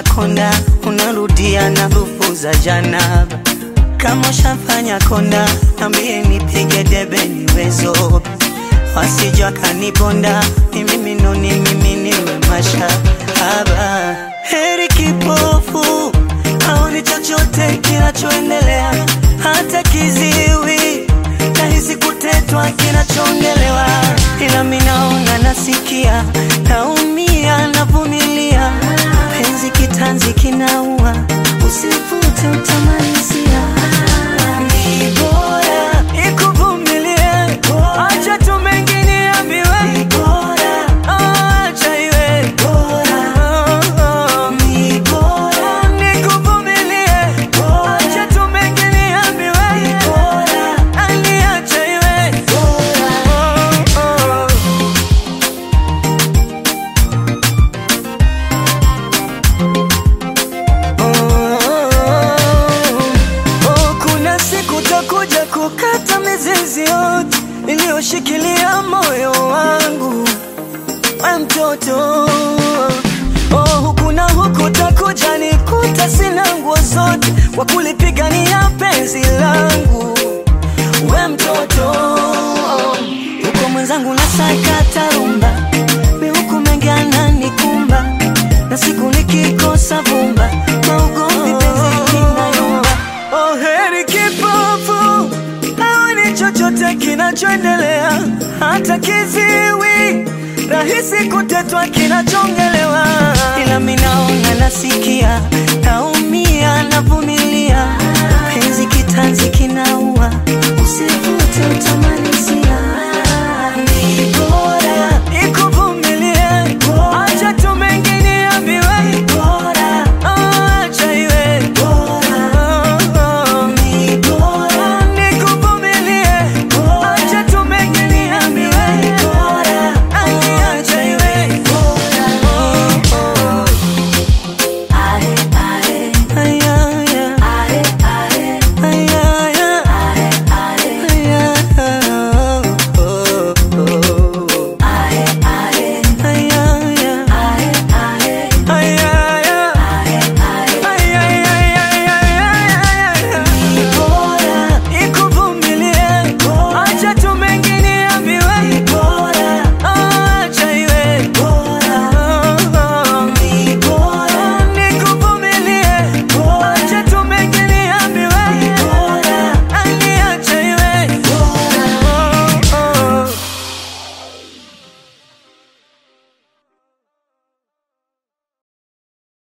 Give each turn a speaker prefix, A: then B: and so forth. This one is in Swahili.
A: ushafanya konda, unarudia na harufu za jana. Kama ushafanya konda, ambie nipige debe niwezo. Wasijua kanibonda, ni mimi noni mimi niwe mashahaba. Heri kipofu, haoni chochote kinachoendelea. Hata kiziwi, nahisi kutetwa kinachoongelewa. Ila mimi naona nasikia, naumia navumilia. Penzi kitanzi kinaua, usifute utamalizia. Ni bora ikuvumilie, acha tu mengine ambiwe. Ni bora acha iwe bora. Ni bora nikuvumilie, acha tu mengine ambiwe. Ni bora aniacha iwe bora. Kuna siku takuja kukata mizizi yote iliyoshikilia moyo wangu, we mtoto. Huku na huku takuja nikuta sina nguo zote kwa kulipigania penzi langu, we mtoto. Huko mwenzangu nasakata rumba, mi huku mengi ananikumba, na siku nikikosa vumba, maugomvi penzi kinayumba. Heri kipofu, haoni chochote kinachoendelea. Hata kiziwi, rahisi kutetwa kinachongelewa. Ila mimi naona nasikia, naumia navumilia. Penzi kitanzi